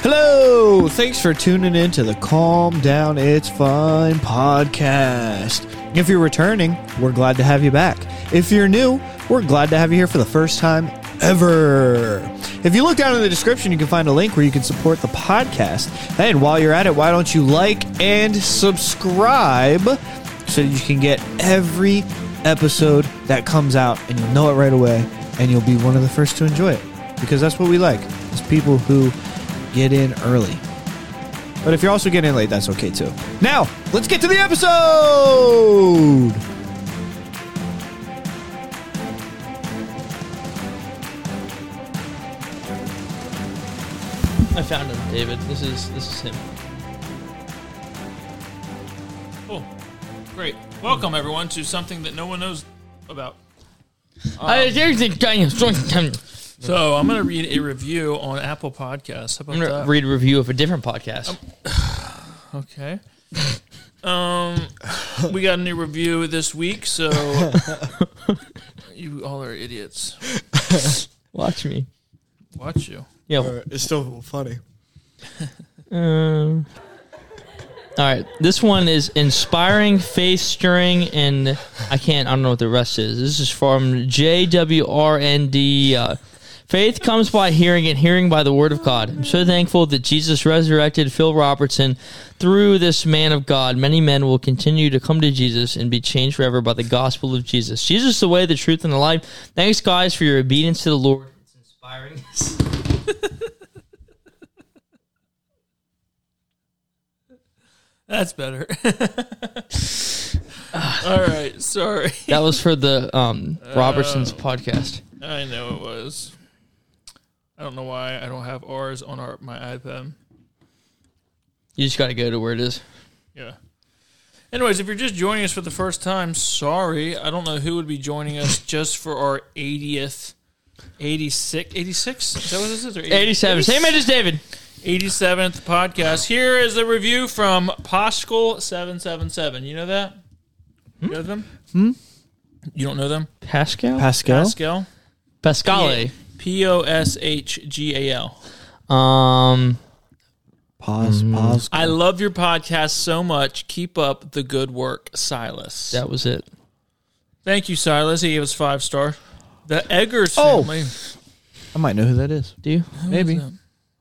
Hello! Thanks for tuning in to the Calm Down It's Fine podcast. If you're returning, we're glad to have you back. If you're new, we're glad to have you here for the first time ever. If you look down in the description, you can find a link where you can support the podcast. And while you're at it, why don't you like and subscribe so you can get every episode that comes out and you'll know it right away and you'll be one of the first to enjoy it. Because that's what we like, is people who get in early. But if you're also getting in late, that's okay too. Now, let's get to the episode! I found him, David. This is him. Cool. Great. Welcome, everyone, to something that no one knows about. So I'm going to read a review on Apple Podcasts. How about I'm going that? to read a review of a different podcast. Okay. We got a new review this week, so you all are idiots. Watch me. Watch you. Yeah. It's still funny. All right. This one is inspiring, faith-stirring, and I don't know what the rest is. This is from JWRND. Faith comes by hearing and hearing by the word of God. I'm so thankful that Jesus resurrected Phil Robertson through this man of God. Many men will continue to come to Jesus and be changed forever by the gospel of Jesus. Jesus is the way, the truth, and the life. Thanks, guys, for your obedience to the Lord. It's inspiring. That's better. All right. Sorry. That was for the Robertson's podcast. I know it was. I don't know why I don't have ours on my iPad. You just got to go to where it is. Yeah. Anyways, if you're just joining us for the first time, sorry. I don't know who would be joining us just for our 86? Is that what this is? Or 87. Same age as David. 87th podcast. Here is a review from Pascal777. You know that? You know them? You don't know them? Pascal? Pascal? Pascale. Posghgal. Pause. I love your podcast so much. Keep up the good work, Silas. That was it. Thank you, Silas. He gave us 5 star. The Eggers family. I might know who that is. Do you? Who Maybe. is that?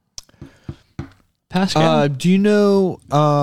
Pascal? Do you know...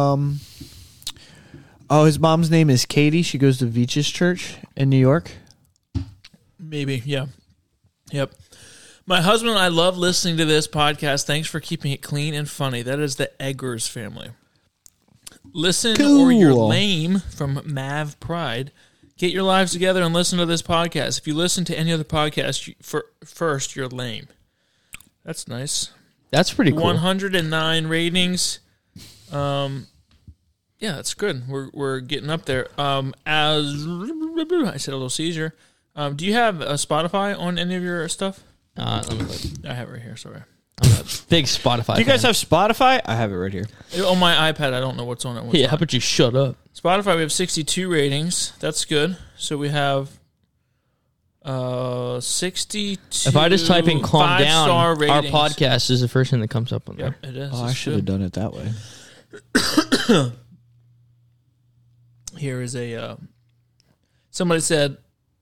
his mom's name is Katie. She goes to Veach's Church in New York. Maybe, yeah. Yep. My husband and I love listening to this podcast. Thanks for keeping it clean and funny. That is the Eggers family. Listen or you're lame from Mav Pride. Get your lives together and listen to this podcast. If you listen to any other podcast first, you're lame. That's nice. That's pretty cool. 109 ratings. Yeah, that's good. We're getting up there. As I said, a little seizure. Do you have a Spotify on any of your stuff? Let me look. I have it right here. Sorry. I'm a big Spotify Do you guys fan. have Spotify? I have it right here. On my iPad, I don't know what's on it. Yeah, how about you shut up? Spotify, we have 62 ratings. That's good. So we have 62. If I just type in "calm down," 5-star our ratings. podcast is the first thing that comes up on Yep, there. it is. Oh, I It's should have good. done it that way. Here is a somebody said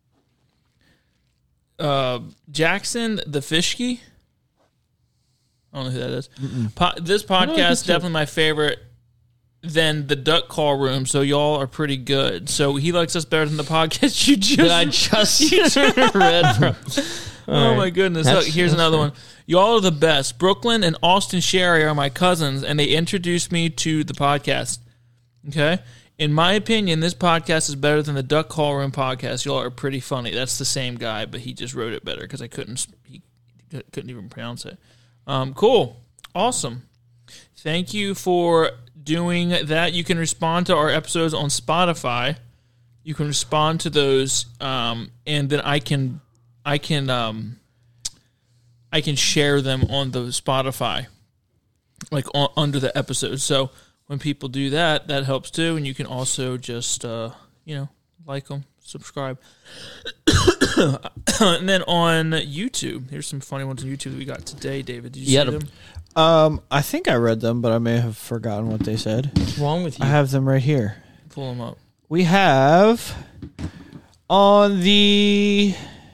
Jackson the Fishkey. I don't know who that is. This podcast is definitely my favorite than the Duck Call Room, so y'all are pretty good. So he likes us better than the podcast you just That I just read from. Oh my goodness. Look, here's another fair. one. Y'all are the best. Brooklyn and Austin Sherry are my cousins, and they introduced me to the podcast. Okay? In my opinion, this podcast is better than the Duck Call Room podcast. Y'all are pretty funny. That's the same guy, but he just wrote it better because he couldn't even pronounce it. Cool. Awesome. Thank you for doing that. You can respond to our episodes on Spotify. You can respond to those, and then I can share them on the Spotify, like under the episode. So when people do that, that helps too. And you can also just, like them, subscribe. And then on YouTube, here's some funny ones on YouTube that we got today, David. Did you see them? I think I read them, but I may have forgotten what they said. What's wrong with you? I have them right here. Pull them up. We have on the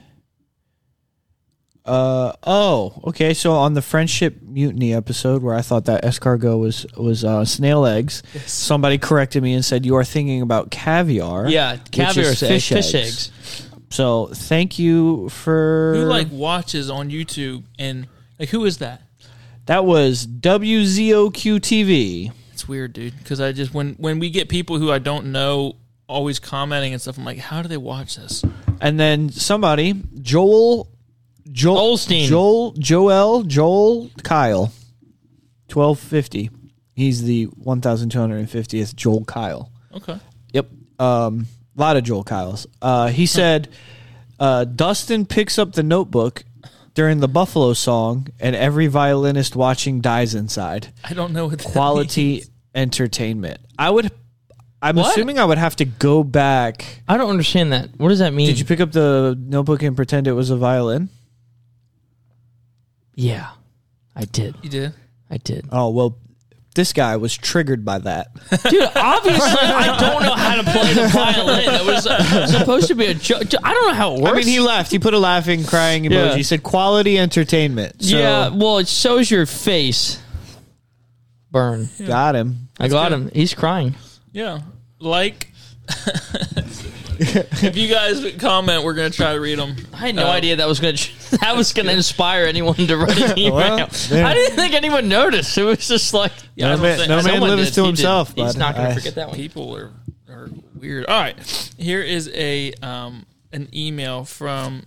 okay. So on the Friendship Mutiny episode where I thought that escargot was snail eggs, Yes. somebody corrected me and said you are thinking about caviar. Yeah, caviar is is fish eggs. So thank you for Who watches on YouTube and who is that? that was WZOQ TV. It's weird, dude. Because I just when we get people who I don't know always commenting and stuff, I'm like, how do they watch this? And then somebody, Joel Olstein. Joel Kyle, 1250. He's the 1250th Joel Kyle. Okay. Yep. A lot of Joel Kyles. He said, Dustin picks up the notebook during the Buffalo song, and every violinist watching dies inside. I don't know what that Quality means. entertainment. I'm What? assuming I would have to go back. I don't understand that. What does that mean? Did you pick up the notebook and pretend it was a violin? Yeah, I did. You did? I did. Oh, well, this guy was triggered by that. Dude, obviously, I don't know how to play the violin. It was supposed to be a joke. I don't know how it works. I mean, he laughed. He put a laughing, crying emoji. Yeah. He said quality entertainment. So, Yeah, well, it shows your face burn. got him. I got him. He's crying. Yeah. If you guys comment, we're going to try to read them. I had no idea that was going to inspire anyone to write an email. Well, I didn't think anyone noticed. It was just like Yeah, I no don't man, think- no man someone lives did. to He himself. did. He's bud. not going I- to forget that one. People are weird. All right. Here is an email from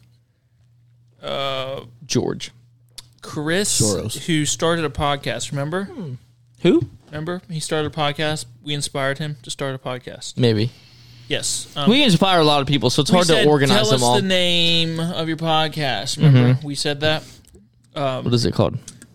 George. Chris, Soros. who started a podcast. Remember? Who? Remember? He started a podcast. We inspired him to start a podcast. Maybe. Yes. We inspire a lot of people, so it's we hard said, to organize tell them us all. the name of your podcast. Remember? We said that. What is it called?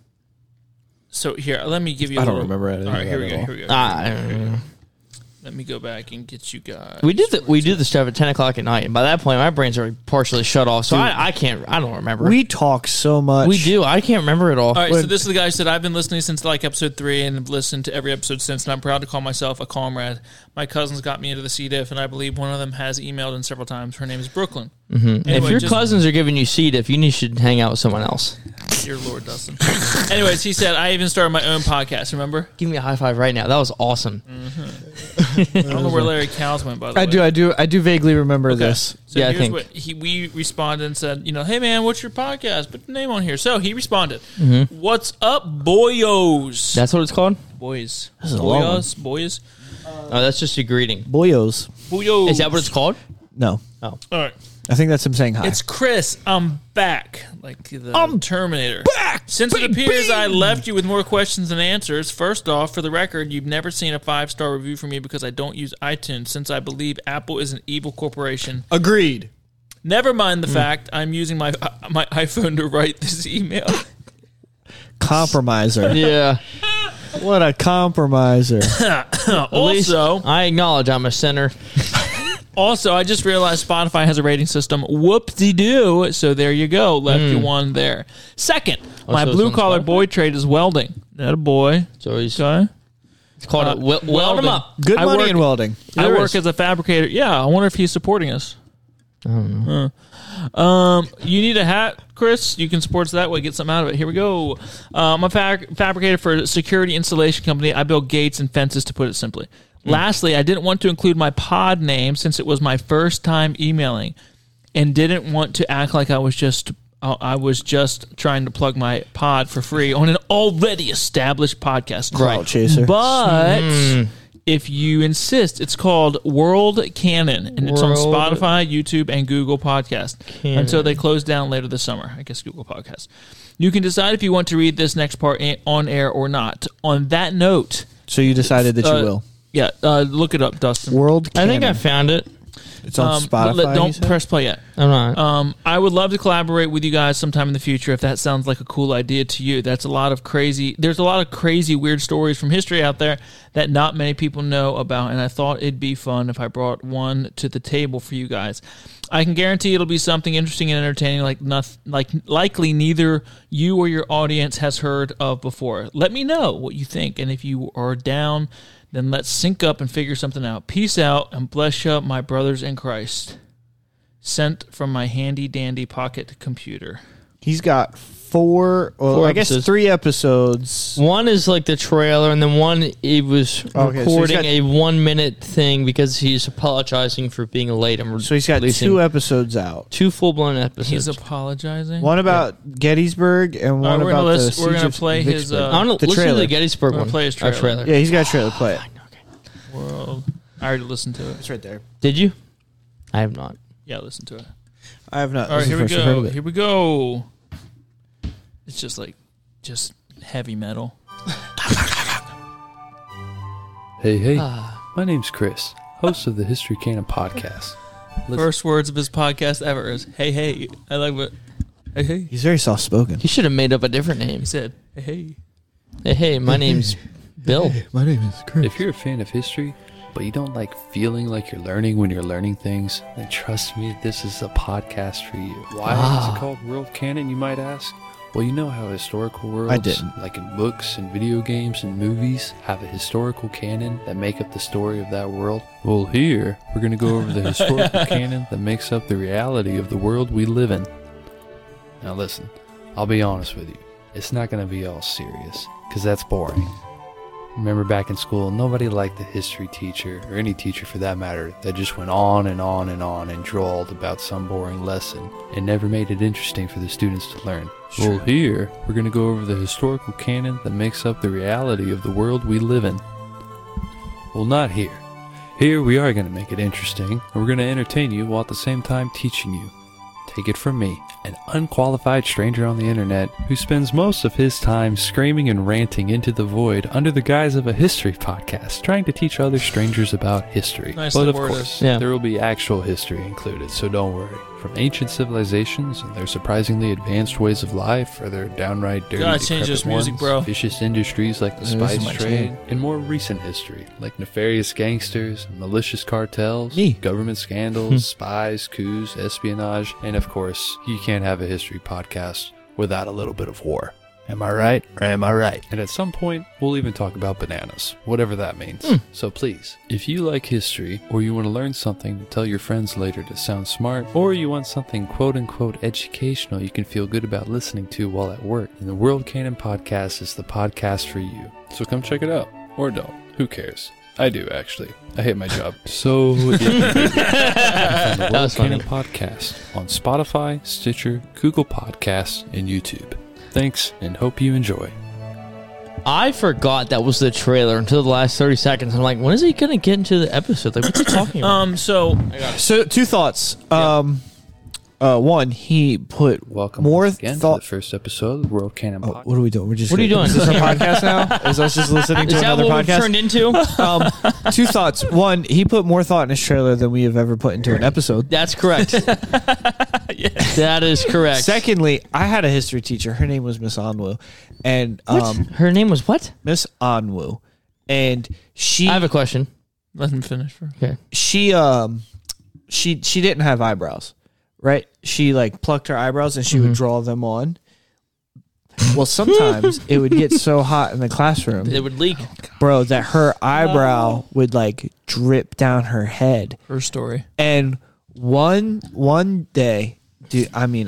So here, let me give you. I a don't little, remember anything All right, here we about go. it Here we go. I Let me go back and get you guys. We do the stuff at 10 o'clock at night, and by that point, my brain's already partially shut off, so I don't remember. We talk so much. We do. I can't remember it all. All right, so this is the guy who said, I've been listening since episode 3 and have listened to every episode since, and I'm proud to call myself a comrade. My cousins got me into the C. diff, and I believe one of them has emailed in several times. Her name is Brooklyn. If Anyway, your just- cousins are giving you C. diff, you should hang out with someone else. Dear Lord, Dustin. Anyways, he said, I even started my own podcast, remember? Give me a high five right now. That was awesome. I don't know where Larry Cowles went, by the way. I do vaguely remember this. So Yeah, I here's think. what we responded and said, hey man, what's your podcast? Put the name on here. So he responded, What's up, boyos? That's what it's called? Boys. This is a long one. Boys. Oh, that's just a greeting. Boyos. Boyos. Is that what it's called? No. All right. I think that's him saying hi. It's Chris. I'm back. Like the Terminator. Back! Since it appears I left you with more questions than answers, first off, for the record, you've never seen a 5-star review from me because I don't use iTunes, since I believe Apple is an evil corporation. Agreed. Never mind the fact I'm using my iPhone to write this email. Compromiser. Yeah. What a compromiser. Also, I acknowledge I'm a sinner. I just realized Spotify has a rating system. Whoop-de-doo. So there you go. Left you one there. Second, my so it's blue-collar on Spotify? boy trade is welding. That a boy. So he's Okay. it's called weld him welding. up. Good I money work- in welding. I There work is. as a fabricator. Yeah, I wonder if he's supporting us. I don't know. You need a hat, Chris? You can support us that way. Get something out of it. Here we go. I'm a fabricator for a security installation company. I build gates and fences, to put it simply. Lastly, I didn't want to include my pod name since it was my first time emailing, and didn't want to act like I was just trying to plug my pod for free on an already established podcast. Clout chaser. But if you insist, it's called World Canon, and it's on World Spotify, YouTube, and Google Podcast until they close down later this summer. I guess Google Podcast. You can decide if you want to read this next part on air or not. On that note, So you decided that you will. yeah, look it up, Dustin. World I think I Canon. found it. It's on But Spotify. you don't said? press play yet. I'm not. I would love to collaborate with you guys sometime in the future if that sounds like a cool idea to you. There's a lot of crazy, weird stories from history out there that not many people know about, and I thought it'd be fun if I brought one to the table for you guys. I can guarantee it'll be something interesting and entertaining, likely neither you or your audience has heard of before. Let me know what you think, and if you are down, then let's sync up and figure something out. Peace out, and bless you, my brothers in Christ. Sent from my handy-dandy pocket computer. He's got four I guess episodes. 3 episodes. One is like the trailer, and then one he was Okay, so he's recording got- a 1 minute thing because he's apologizing for being late. So he's got releasing 2 episodes out. 2 full-blown episodes. He's apologizing. One about Gettysburg and one we're about gonna the we're gonna siege of play his, Vicksburg. I want to the listen to trailer. the Gettysburg We're gonna one. play his Our trailer. Yeah, he's got a trailer. Play it. World. I already listened to it. It's right there. Did you? I have not. Yeah, listen to it. I have not. All right, This is here the we first I've heard go. of it. Here we go. It's just heavy metal. Hey, my name's Chris, host of the History Canon podcast. Listen, First words of his podcast ever is "Hey, hey." I like what. Hey, hey. He's very soft spoken. He should have made up a different name. He said, "Hey, hey." Hey, my name's Bill. My name is Chris. if you're a fan of history, but you don't like feeling like you're learning when you're learning things, then trust me, this is a podcast for you. Why is it called World Canon, you might ask? Well, you know how historical worlds, didn't. like in books and video games and movies, have a historical canon that make up the story of that world? Well, here, we're going to go over the historical canon that makes up the reality of the world we live in. Now listen, I'll be honest with you. It's not going to be all serious, because that's boring. Remember back in school, nobody liked the history teacher, or any teacher for that matter, that just went on and on and on and drawled about some boring lesson and never made it interesting for the students to learn. Well, here, we're going to go over the historical canon that makes up the reality of the world we live in. Well, not here. Here we are going to make it interesting, and we're going to entertain you while at the same time teaching you. Take it from me, an unqualified stranger on the internet who spends most of his time screaming and ranting into the void under the guise of a history podcast, trying to teach other strangers about history. Nicely But of worded. course, Yeah. there will be actual history included, so don't worry. From ancient civilizations and their surprisingly advanced ways of life, or their downright dirty, Gotta change this decrepit music, ones, bro. vicious industries like the This is my spice trade, chain. and more recent history like nefarious gangsters, malicious cartels, Me. government scandals, spies, coups, espionage, and of course, you can't have a history podcast without a little bit of war. Am I right? Or am I right? And at some point, we'll even talk about bananas, whatever that means. So please, if you like history, or you want to learn something to tell your friends later to sound smart, or you want something quote-unquote educational you can feel good about listening to while at work, then the World Canon Podcast is the podcast for you. So come check it out. Or don't. Who cares? I do, actually. I hate my job. So, if you do, find the World was funny. Canon Podcast on Spotify, Stitcher, Google Podcasts, and YouTube. Thanks, and hope you enjoy. I forgot that was the trailer until the last 30 seconds. I'm like, when is he going to get into the episode? Like, what's he talking about? So So 2 thoughts. One, he put Welcome more once again to thought. the first episode of the World Canon Oh, Podcast. what are we doing? We're just. What are you doing? Is this a podcast now? Is us just listening to Is that another what we've podcast? turned into? 2 thoughts. One, he put more thought in his trailer than we have ever put into an episode. That's correct. That is correct. Secondly, I had a history teacher. Her name was Miss Onwu, and What? Her name was what? Miss Onwu, and she I have a question. let him finish first. Okay. she didn't have eyebrows, right? She like plucked her eyebrows and she would draw them on. Well, sometimes it would get so hot in the classroom, It would leak. bro, that her eyebrow would like drip down her head. Her story. And one day, dude, I mean,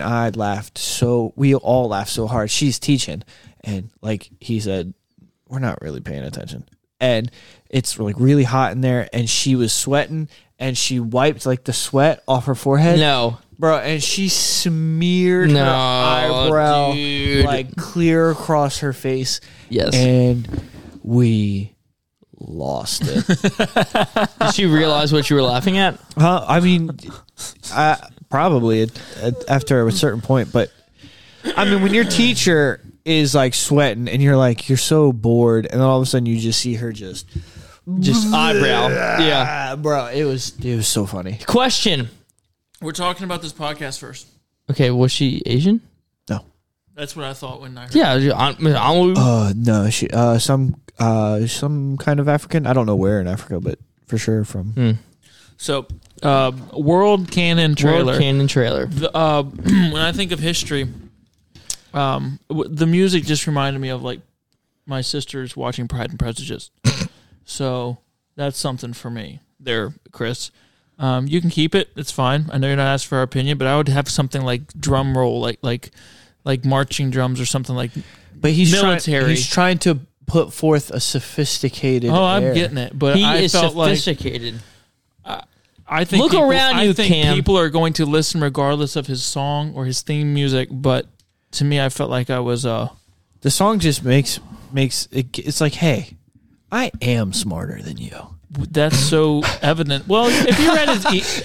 we all laughed so hard. She's teaching, and like he said, we're not really paying attention. And it's like really hot in there, and she was sweating, and she wiped like the sweat off her forehead. No. Bro, and she smeared No, her eyebrow dude. like clear across her face. Yes. And we lost it. Did she realize what you were laughing at? Huh? I mean, probably after a certain point, but I mean, when your teacher is like sweating and you're like, you're so bored, and then all of a sudden you just see her just just eyebrow. Yeah. bro, it was so funny. Question. We're talking about this podcast first. Okay, was she Asian? No, That's what I thought when I heard. Yeah. no, she some kind of African. I don't know where in Africa, but for sure from. So, World Canon trailer. World Canon trailer. When I think of history, the music just reminded me of like my sisters watching Pride and Prejudice. So that's something for me there, Chris. You can keep it. It's fine. I know you're not asking for our opinion, but I would have something like drum roll, like marching drums or something like. But he's military. He's trying to put forth a sophisticated. Oh, I'm air. getting it, but He I is felt sophisticated. I think Look people, around I you, think Cam. people are going to listen regardless of his song or his theme music. But to me, I felt like I was. The song just makes it. It's like, hey, I am smarter than you. That's so evident. Well, if you read his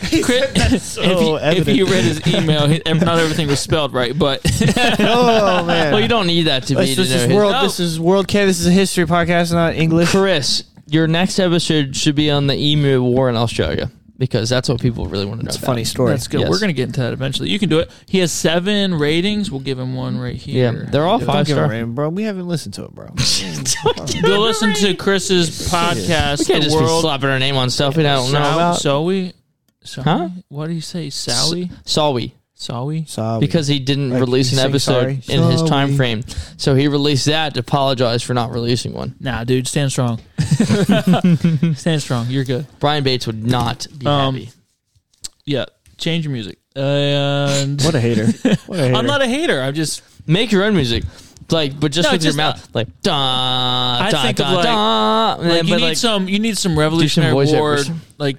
if you read his email, not everything was spelled right. But Oh man. Well, you don't need that to be. This to know is his- world. No. This is World Canon. This is a history podcast, not English. Chris, your next episode should be on the emu war in Australia because that's what people really want to know. It's a about. funny story. that's good. Yes. We're gonna get into that eventually. You can do it. He has 7 ratings. We'll give him 1 right here. Yeah, they're all Don't 5 give a star. rating, bro. We haven't listened to it, bro. Go listen to Chris's podcast. We can't The just be World. slapping our name on stuff we don't know about. Sowie? Huh? What do you say? Sowie? Sawi. Sowie? Sorry. Because he didn't Like release you an saying episode sorry? in his Sorry. time frame, so he released that to apologize for not releasing one. Nah, dude, stand strong. Stand strong. You're good. Brian Bates would not be happy. Yeah, change your music. And What a hater. What a hater. I'm not a hater. I'm just Make your own music, like, but just No, with just, your mouth, like da da think of, da like- da. and then, like you but, need some. You need some Revolutionary voiceovers. War, like.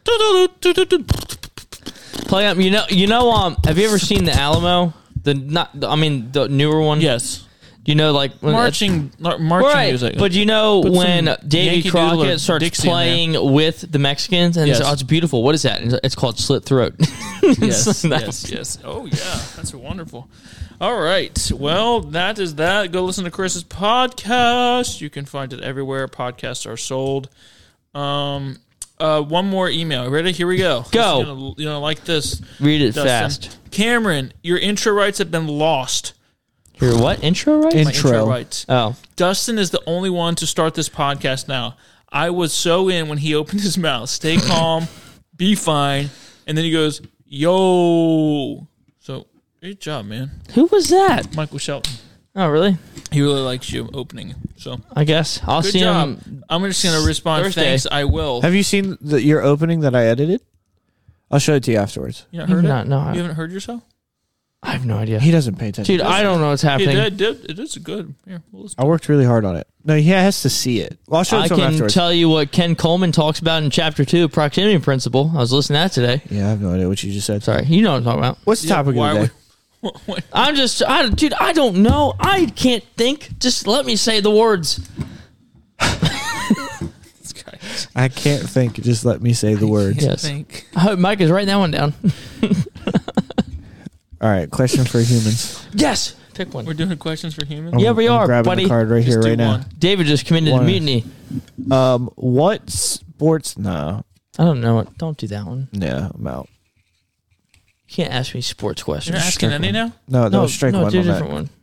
play up. You know. Have you ever seen the Alamo? The newer one. Yes, You know, like when marching right, music. but you know Put when some Davy Yankee Doodle or Crockett starts Dixie in there. playing with the Mexicans, and Yes. it's beautiful. What is that? And it's called Slit Throat. yes, That's- yes. Oh yeah, that's wonderful. All right, well that is that. Go listen to Chris's podcast. You can find it everywhere podcasts are sold. One more email. Ready? Here we go. Go. You know, like this. Read it Dustin. fast. Cameron, your intro rights have been lost. Your what intro, right? My Intro. rights. Oh, Dustin is the only one to start this podcast now. I was so in when he opened his mouth. Stay calm, be fine, and then he goes, "Yo." So great job, man, who was that? Michael Shelton. Oh, really? He really likes you opening. So I guess I'll good see job. him. I'm just gonna respond. Thursday. Thanks. I will. Have you seen your opening that I edited? I'll show it to you afterwards. You not heard it? Not, no, You haven't heard yourself? I have no idea. He doesn't pay attention. Dude, I don't know what's happening. It is good. Here, we'll listen. I worked really hard on it. No, he has to see it. Well, I'll show it I to him can afterwards. tell you what Ken Coleman talks about in Chapter 2, Proximity Principle. I was listening to that today. Yeah, I have no idea what you just said. Sorry, you know what I'm talking about. What's the topic Why of the day? What? Dude, I don't know. I can't think. Just let me say the words. This guy. I can't think. Just let me say the words. Yes. Think. I hope Mike is writing that one down. All right, question for humans. Yes. Pick one. We're doing questions for humans. Yeah, we I'm are, grabbing buddy. the card right Just here, do right now. one. David just committed One. a mutiny. What sports? No, I don't know it. Don't do that one. yeah, I'm out. You can't ask me sports questions. You're not asking any now? No, that was strike one do a on that. different one.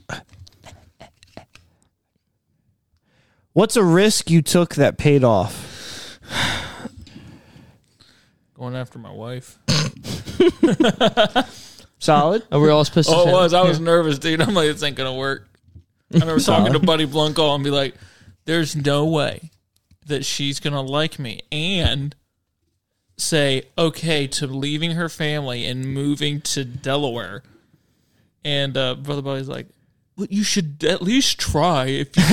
What's a risk you took that paid off? Going after my wife. Solid. Are we all supposed to Oh, say it was. that? I was nervous, dude. I'm like, this ain't gonna work. I remember talking to Buddy Blunkall and be like, there's no way that she's gonna like me and say okay to leaving her family and moving to Delaware. And Brother Buddy's like, well, you should at least try if you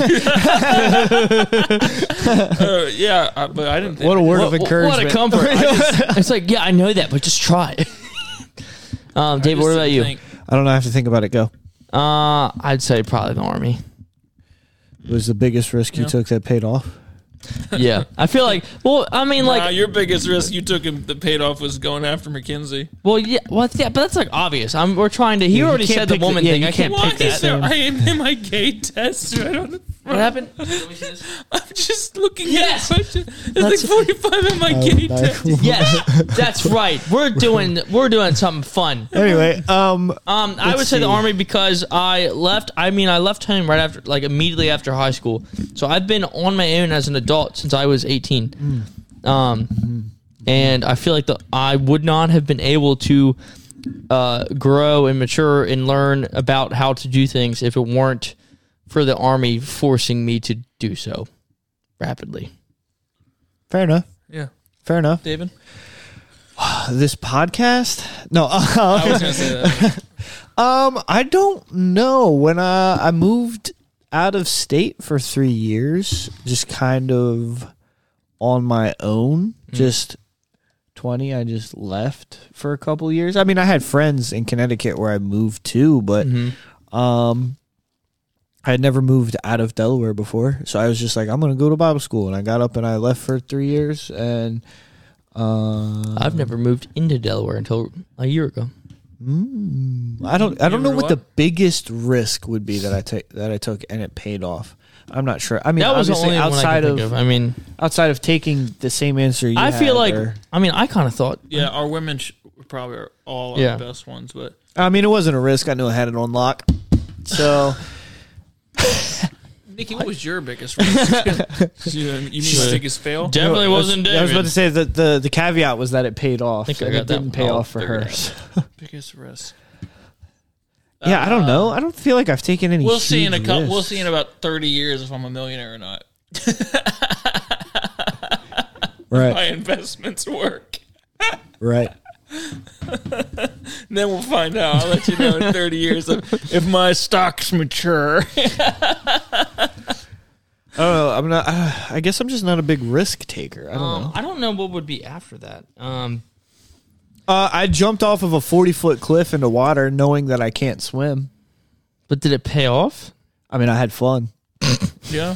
but I didn't think What a word of What encouragement. a comfort. It's like, yeah, I know that, but just try. David, what about you? I don't know. I have to think about it. Go. I'd say probably the Army. It was the biggest risk you Yeah. took that paid off. Yeah, I feel like. Well, I mean, like, your biggest risk you took him that paid off was going after McKinsey. yeah, but that's like obvious. We're trying to. He you already can't said the pick the- woman yeah, thing. you I can't can't Why pick pick is that. there? I am my gay test. I don't. What happened? I'm just looking Yes. at the question. It's like 45 in my gate. Yes, that's right. We're doing something fun. Anyway, I would say the Army because I left home right after, like immediately after high school. So I've been on my own as an adult since I was 18. And I feel like I would not have been able to grow and mature and learn about how to do things if it weren't for the Army forcing me to do so rapidly. fair enough. Yeah. Fair enough. David? This podcast? No. I was going to say that. I don't know. When I moved out of state for 3 years, just kind of on my own, just 20, I just left for a couple years. I mean, I had friends in Connecticut where I moved to, but I had never moved out of Delaware before. So I was just like, I'm going to go to Bible school. And I got up and I left for 3 years. And I've never moved into Delaware until a year ago. I don't know what the biggest risk would be that I took and it paid off. I'm not sure. I mean, That was the obviously only one I can think of. I mean, outside of taking the same answer you I had, feel like, or- I kind of thought, Yeah, our women probably are all Yeah. our best ones, but I mean, it wasn't a risk. I knew I had it on lock. So Nikki, what was your biggest risk? you mean the biggest fail? definitely wasn't David. I was about to say that the caveat was that it paid off. I think I and got it that didn't pay all off for figured her. out. So- Biggest risk. Yeah, I don't know. I don't feel like I've taken any. We'll see in huge We'll risks. see in about 30 years if I'm a millionaire or not. Right, My investments work. right. Then we'll find out. I'll let you know in 30 years if my stocks mature. I don't know. I'm not. I guess I'm just not a big risk taker. I don't know. I don't know what would be after that. I jumped off of a 40-foot cliff into water, knowing that I can't swim. But did it pay off? I mean, I had fun. Yeah.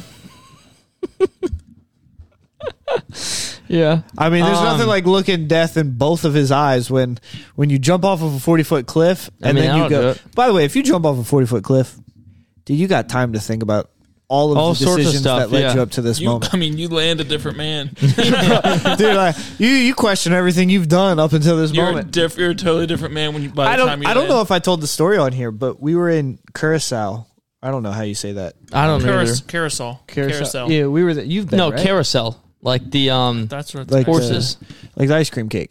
Yeah. I mean, there's nothing like looking death in both of his eyes when you jump off of a 40-foot cliff and mean, then you I'll do go. it. By the way, if you jump off a 40-foot cliff, dude, you got time to think about all All of the sorts of decisions stuff, that led yeah. you up to this moment. You land a different man. Dude, like, you question everything you've done up until this You're moment. you're a totally different man when you by the time you I don't land. know if I told the story on here, but we were in Curacao. I don't know how you say that. I don't know. either. Carousel. Yeah, we were there. You've been, No, right? carousel. Like the That's what it's Like horses. like the ice cream cake.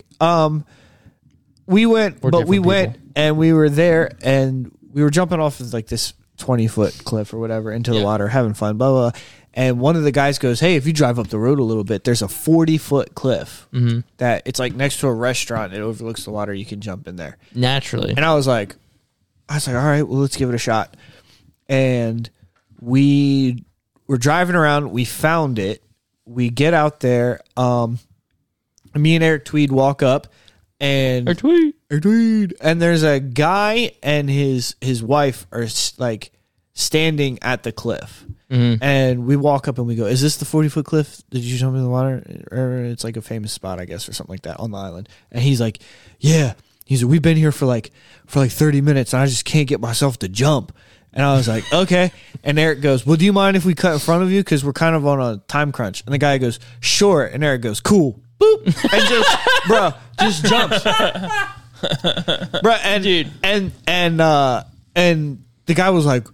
We went, We're but we different went people. and we were there and we were jumping off of like this 20-foot cliff or whatever into the Yeah. water, having fun, blah, blah, blah. And one of the guys goes, "Hey, if you drive up the road a little bit, there's a 40-foot cliff that it's like next to a restaurant. It overlooks the water. You can jump in there." Naturally. And I was like, all right, well, let's give it a shot. And we were driving around. We found it. We get out there. Me and Eric Tweed walk up, and Or tweet. and there's a guy and his wife are like standing at the cliff. And we walk up and we go, "Is this the 40-foot cliff? Did you jump in the water?" Or it's like a famous spot, I guess, or something like that on the island. And he's like, "Yeah." He's like, "We've been here for like 30 minutes and I just can't get myself to jump." And I was like, "Okay." And Eric goes, "Well, do you mind if we cut in front of you? Because we're kind of on a time crunch." And the guy goes, "Sure." And Eric goes, "Cool." Boop. And just jumps. Bro, and Dude. and the guy was like,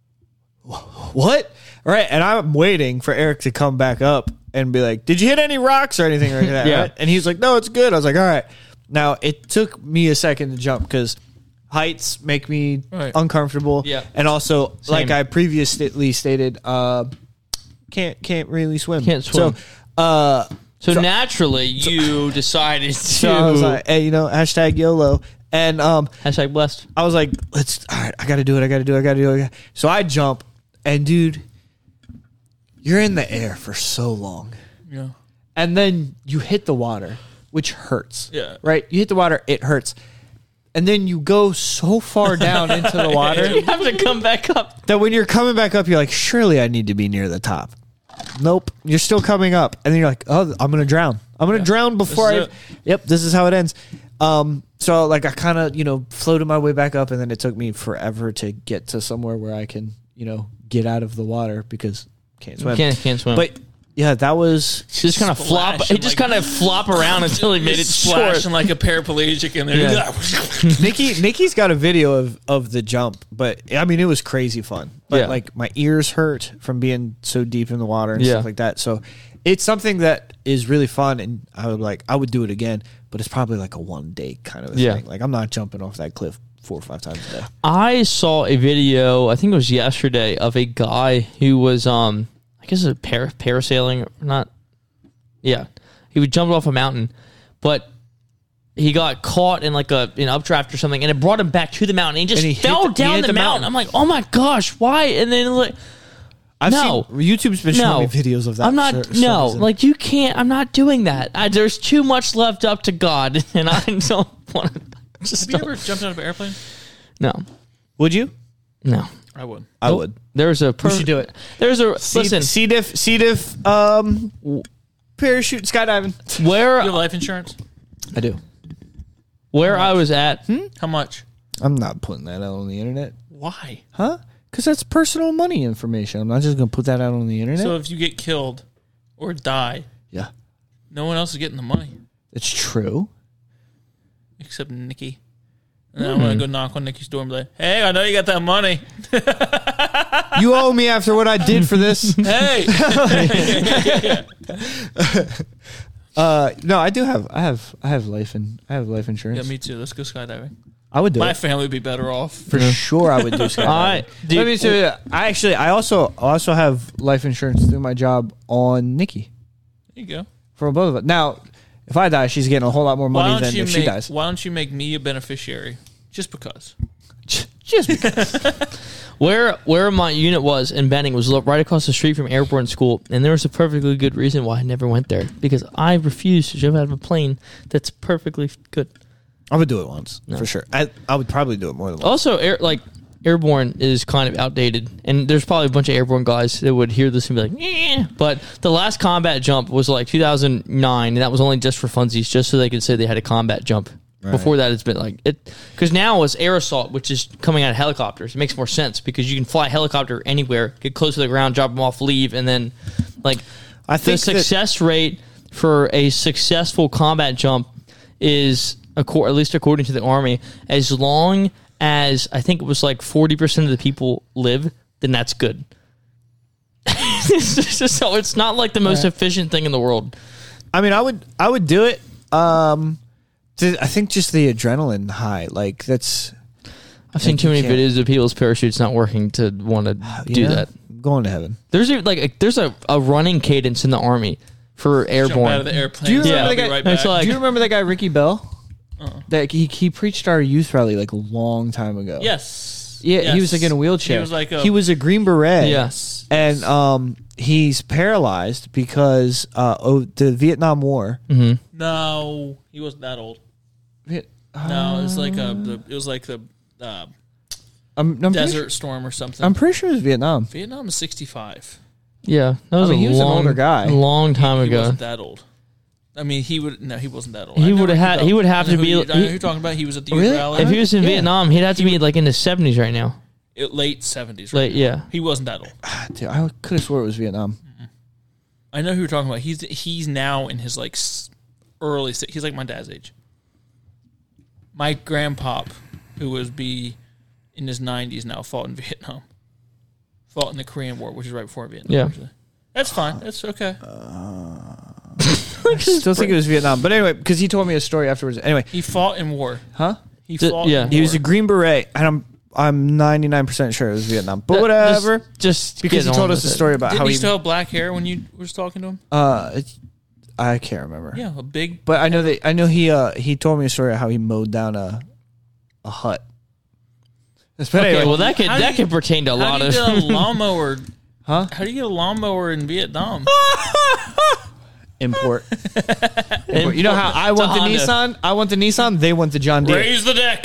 "What?" Right? And I'm waiting for Eric to come back up and be like, "Did you hit any rocks or anything like that?" Yeah. Right? And he's like, "No, it's good." I was like, "All right." Now, it took me a second to jump because heights make me Right. uncomfortable. Yeah. And also, like Same. I previously stated, can't really swim. Can't swim. So, So naturally, you decided to so I was like, "Hey, hashtag YOLO." And hashtag blessed. I was like, all right, I got to do it. So I jump, and dude, you're in the air for so long. Yeah. And then you hit the water, which hurts. Yeah. Right? You hit the water, it hurts. And then you go so far down into the water You have to come back up. that when you're coming back up, you're like, surely I need to be near the top. Nope. You're still coming up. And then you're like, oh, I'm going to drown. I'm going to drown before This is Yep, this is how it ends. So like I kind of, floated my way back up, and then it took me forever to get to somewhere where I can, get out of the water because can't swim. Can't swim. But yeah, that was just kind of flop. He just kind of flop around until he made it short. Splashing like a paraplegic in there. Yeah. Nikki's got a video of the jump, but I mean it was crazy fun. But like my ears hurt from being so deep in the water and stuff like that. So it's something that is really fun, and I would do it again, but it's probably like a one day kind of a thing. Like I'm not jumping off that cliff 4 or 5 times a day. I saw a video, I think it was yesterday, of a guy who was I guess it was parasailing or not. Yeah, he would jump off a mountain, but he got caught in like an updraft or something, and it brought him back to the mountain. And he fell down the mountain. I'm like, oh my gosh, why? And then like. YouTube's been showing me videos of that. I'm not. Like you can't. I'm not doing that. There's too much left up to God, and I don't want to. Have you ever jumped out of an airplane? No. Would you? No. I would. I would. There's a. We should do it. There's a listen. C diff. Parachute skydiving. Where you have life insurance? I do. Where I was at. How much? I'm not putting that out on the internet. Why? Huh? Because that's personal money information. I'm not just going to put that out on the internet. So if you get killed or die, no one else is getting the money. It's true. Except Nikki. And then I'm going to go knock on Nikki's door and be like, hey, I know you got that money. You owe me after what I did for this. Hey. No, I do have. I have life insurance. Yeah, me too. Let's go skydiving. I would do My it. family would be better off. For sure, I would do skydiving. Let me tell you, I also have life insurance through my job on Nikki. There you go. For both of us. Now, if I die, she's getting a whole lot more money than if she dies. Why don't you make me a beneficiary? Just because. Just because. Where my unit was in Benning was right across the street from Airborne School, and there was a perfectly good reason why I never went there, because I refused to jump out of a plane that's perfectly good. I would do it once, for sure. I would probably do it more than once. Also, Airborne is kind of outdated, and there's probably a bunch of Airborne guys that would hear this and be like, eh. But the last combat jump was like 2009, and that was only just for funsies, just so they could say they had a combat jump. Right. Before that, it's been like it, because now it's air assault, which is coming out of helicopters. It makes more sense because you can fly a helicopter anywhere, get close to the ground, drop them off, leave, and then like I think the success rate for a successful combat jump is, at least according to the Army, as long as I think it was like 40% of the people live, then that's good. So it's not like the most efficient thing in the world. I mean, I would do it. I think just the adrenaline high, like that's. I've seen too many videos of people's parachutes not working to want to do that. I'm going to heaven. There's a running cadence in the Army for airborne. Jump out of the airplane. Do you remember that guy? Right, do you remember that guy Ricky Bell? That he preached our youth rally like a long time ago. Yes. Yeah, yes. He was like in a wheelchair. He was a Green Beret. Yes. And he's paralyzed because the Vietnam War. Mm-hmm. No, he wasn't that old. No, it was like the Desert Storm or something. I'm pretty sure it was Vietnam. Vietnam is 65. Yeah, that was he was an older guy. A long time ago. He wasn't that old. I mean, he wasn't that old. He would have to be. I know who you're talking about. He was at the youth rally. If he was in Vietnam, he'd have to be like in his 70s right now. Late 70s. Right? Yeah. He wasn't that old. Dude, I could have swore it was Vietnam. I know who you're talking about. He's now in his like early. He's like my dad's age. My grandpop, who was in his 90s now, fought in Vietnam. Fought in the Korean War, which is right before Vietnam. Yeah. Actually. That's fine. That's okay. I still think it was Vietnam. But anyway, because he told me a story afterwards. Anyway. He fought in war. Huh? He fought in war. He was a Green Beret, and I'm 99% sure it was Vietnam. But whatever. Just because he told us a story about Didn't how he still have black hair when you was talking to him? I can't remember. Yeah, a big. But I know he told me a story of how he mowed down a hut. But anyway, well that could pertain to a lot of. How do you get a lawnmower? Huh? How do you get a lawnmower in Vietnam? Import. You know how I want the Nissan? I want the Nissan. They want the John Deere. Raise the deck.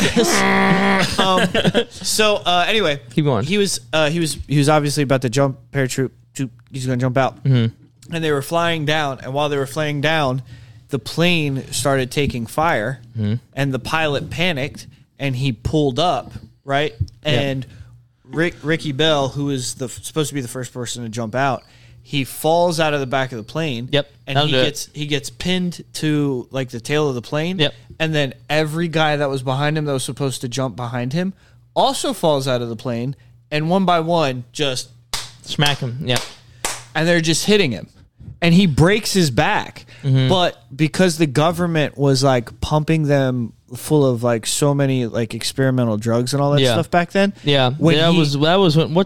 So anyway, keep going. He was obviously about to jump parachute. He's going to jump out, and they were flying down. And while they were flying down, the plane started taking fire, and the pilot panicked, and he pulled up and Ricky Bell, who is supposed to be the first person to jump out, he falls out of the back of the plane. Yep. And he gets pinned to like the tail of the plane. Yep. And then every guy that was behind him that was supposed to jump behind him also falls out of the plane, and one by one just smack him. Yep. And they're just hitting him. And he breaks his back. Mm-hmm. But because the government was like pumping them full of like so many like experimental drugs and all that stuff back then. Yeah. That was when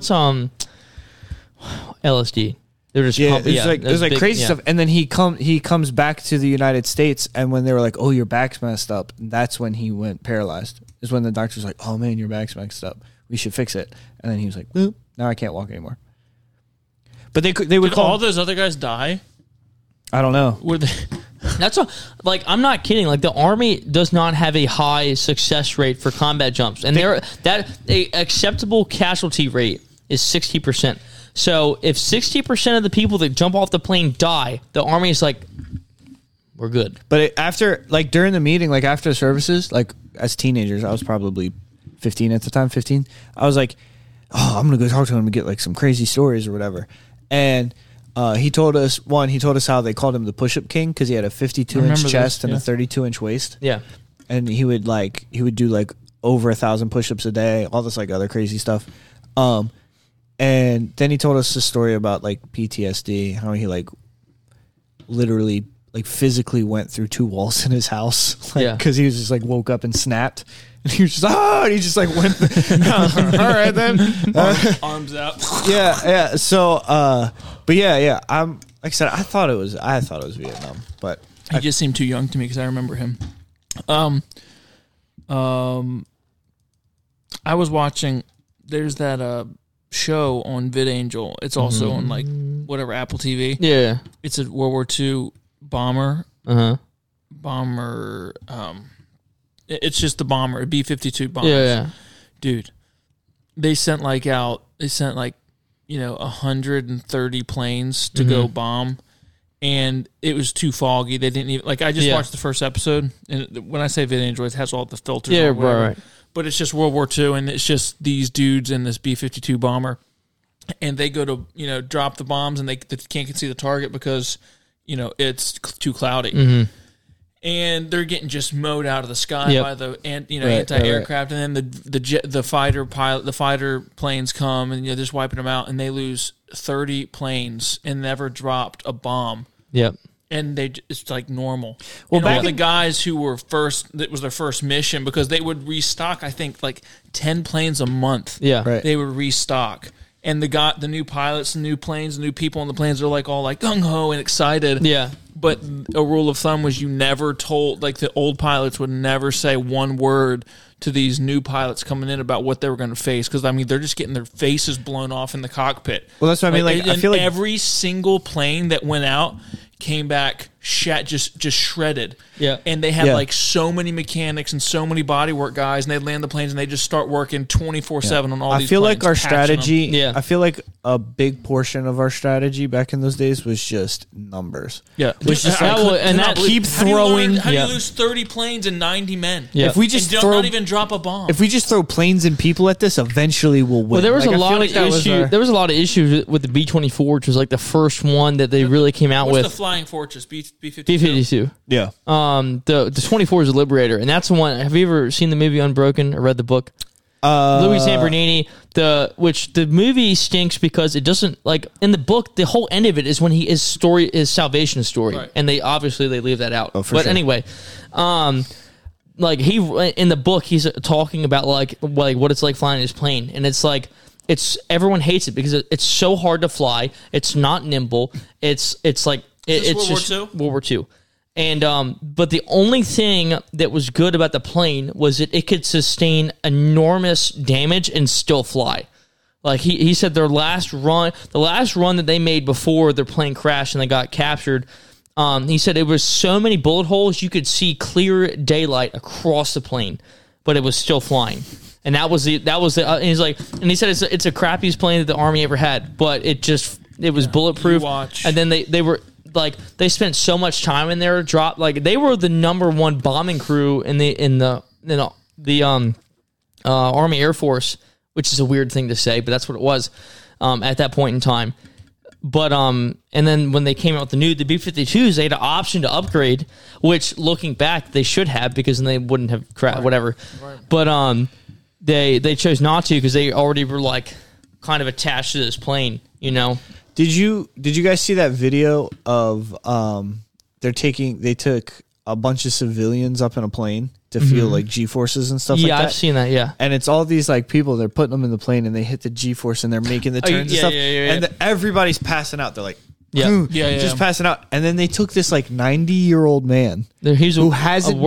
LSD. They're just it was like crazy stuff. And then he comes back to the United States, and when they were like, "Oh, your back's messed up," that's when he went paralyzed. Is when the doctor's like, "Oh man, your back's messed up. We should fix it." And then he was like, "Boop, now I can't walk anymore." But they would Did call all those other guys die? I don't know. Were they? That's like, I'm not kidding. Like, the Army does not have a high success rate for combat jumps, and a acceptable casualty rate is 60%. So if 60% of the people that jump off the plane die, the Army is like, we're good. But after, like, during the meeting, like after services, like as teenagers, I was probably 15 at the time, 15. I was like, "Oh, I'm gonna go talk to him and get like some crazy stories or whatever." And he told us how they called him the push-up king because he had a 52-inch chest and a 32-inch waist. Yeah. And he would do like over 1,000 push-ups a day, all this like other crazy stuff. And then he told us a story about like PTSD, how he like literally like physically went through 2 walls in his house, like, because he was just like woke up and snapped. And he was just and he just like went. All right then, arms out. Yeah. So, but yeah. I'm like I said, I thought it was Vietnam, but He just seemed too young to me because I remember him. I was watching. There's that show on VidAngel. It's also on like whatever Apple TV. Yeah. It's a World War II bomber. Bomber. It's just the bomber, a B-52 bomber. Yeah. Dude, they sent 130 planes to go bomb, and it was too foggy. They didn't even I just watched the first episode, and when I say VidAngel, it has all the filters. Yeah, right. Right. But it's just World War II, and it's just these dudes in this B-52 bomber, and they go to drop the bombs, and they can't see the target because it's too cloudy. And they're getting just mowed out of the sky by the anti-aircraft, and then the fighter planes come, and they're just wiping them out, and they lose 30 planes and never dropped a bomb. Yep. And it's like normal. Well, and all the guys who were that was their first mission, because they would restock, I think, like 10 planes a month. Yeah. Right. They would restock. And the new pilots, the new planes, the new people on the planes are all like gung-ho and excited. Yeah. But a rule of thumb was you never told, like the old pilots would never say one word to these new pilots coming in about what they were going to face, because they're just getting their faces blown off in the cockpit. Well, that's what I mean. Like, I feel like every single plane that went out came back just shredded. Yeah. And they had so many mechanics and so many bodywork guys, and they'd land the planes and they just start working 24/7 on all these planes. I feel like our strategy. Yeah. I feel like a big portion of our strategy back in those days was just numbers. Yeah. Was just keep throwing. How do you lose 30 planes and 90 men? Yeah. If we just not even drop a bomb. If we just throw planes and people at this, eventually we'll win. Well, there was Like, a I feel lot like of that was issues. There was a lot of issues with the B-24, which was like the first one that they really came out What's with. the Flying Fortress? B-52? B-52. Yeah. The 24 is the Liberator, and that's the one. Have you ever seen the movie Unbroken or read the book? Louis Zamperini. Which the movie stinks because it doesn't, like, in the book, the whole end of it is when his salvation story, right. and they leave that out. Oh, for but sure. Anyway, like in the book, he's talking about like what it's like flying his plane, and it's like everyone hates it because it's so hard to fly. It's not nimble. It's like it's World War just II? World War II. And but the only thing that was good about the plane was that it could sustain enormous damage and still fly. Like he said, the last run that they made before their plane crashed and they got captured, he said it was so many bullet holes you could see clear daylight across the plane, but it was still flying. And that was the. And he's like, and he said it's a crappiest plane that the Army ever had, but it was bulletproof. watch. And then they were. Like, they spent so much time in there. They were the number one bombing crew in the Army Air Force which is a weird thing to say, but that's what it was at that point in time. But and then when they came out with the B-52s, they had an option to upgrade, which looking back they should have, because then they wouldn't have whatever. Right. But they chose not to because they already were like kind of attached to this plane, you know. Did you guys see that video of they took a bunch of civilians up in a plane to feel like G-forces and stuff like that? Yeah, I've seen that, yeah. And it's all these like people, they're putting them in the plane and they hit the G-force and they're making the turns and stuff. And everybody's passing out. They're like, just passing out. And then they took this like 90-year-old man who hasn't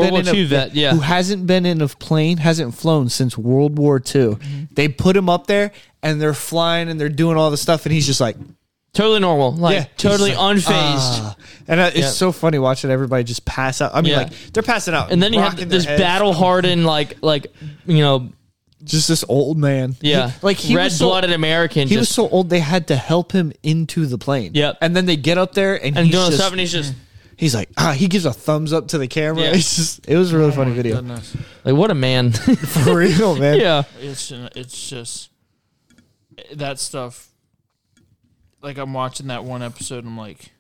been in a plane, hasn't flown since World War II. Mm-hmm. They put him up there and they're flying and they're doing all the stuff and he's just like, totally normal, totally unfazed. And it's so funny watching everybody just pass out. I mean, like, they're passing out. And then you have this battle-hardened, like you know... Just this old man. Yeah. He red-blooded American. He was so old, they had to help him into the plane. Yep. And then they get up there, and doing stuff, and he's just... He's like, he gives a thumbs up to the camera. Yeah. It was a really funny video. Goodness. Like, what a man. For real, man. Yeah. It's just... That stuff... Like, I'm watching that one episode, and I'm like...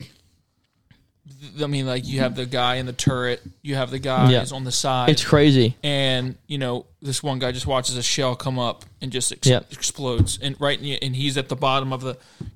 I mean, like, you have the guy in the turret, you have the guys on the side. It's crazy. And, you know, this one guy just watches a shell come up and just explodes. And and he's at the bottom of the...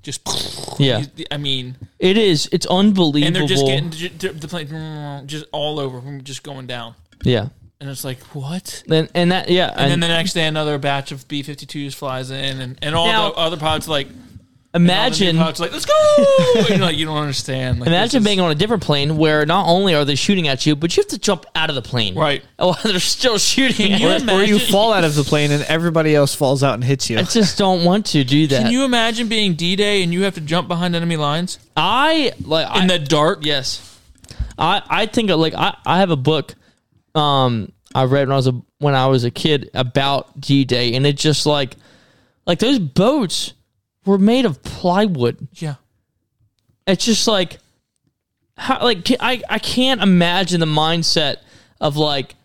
I mean... It's unbelievable. And they're just getting the plane just all over, just going down. Yeah. And it's like, what? And then the next day, another batch of B-52s flies in, and all the other pilots like... Imagine, like, let's go! And like, you don't understand. Like, imagine being on a different plane where not only are they shooting at you, but you have to jump out of the plane. Right. Oh, they're still shooting at you. Or you fall out of the plane and everybody else falls out and hits you. I just don't want to do that. Can you imagine being D-Day and you have to jump behind enemy lines? In the dark? Yes. I think I have a book I read when I was a kid about D-Day, and it just like those boats were made of plywood. Yeah. It's just like, how, like, I can't imagine the mindset of like,